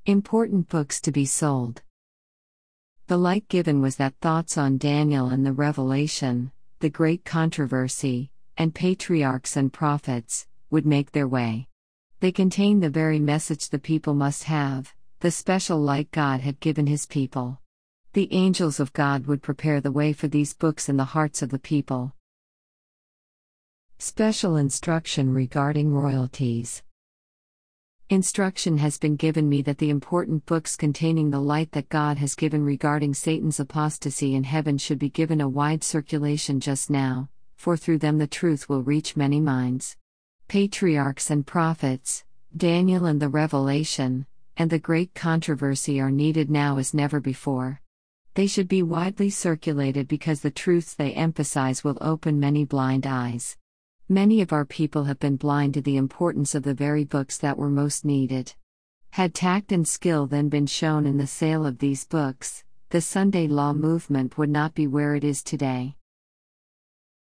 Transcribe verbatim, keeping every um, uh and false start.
Important books to be sold. The light given was that thoughts on Daniel and the Revelation, the great controversy, and patriarchs and prophets, would make their way. They contain the very message the people must have, the special light God had given His people. The angels of God would prepare the way for these books in the hearts of the people. Special instruction regarding royalties. Instruction has been given me that the important books containing the light that God has given regarding Satan's apostasy in heaven should be given a wide circulation just now, for through them the truth will reach many minds. Patriarchs and prophets, Daniel and the Revelation, and the great controversy are needed now as never before. They should be widely circulated because the truths they emphasize will open many blind eyes. Many of our people have been blind to the importance of the very books that were most needed. Had tact and skill then been shown in the sale of these books, the Sunday law movement would not be where it is today.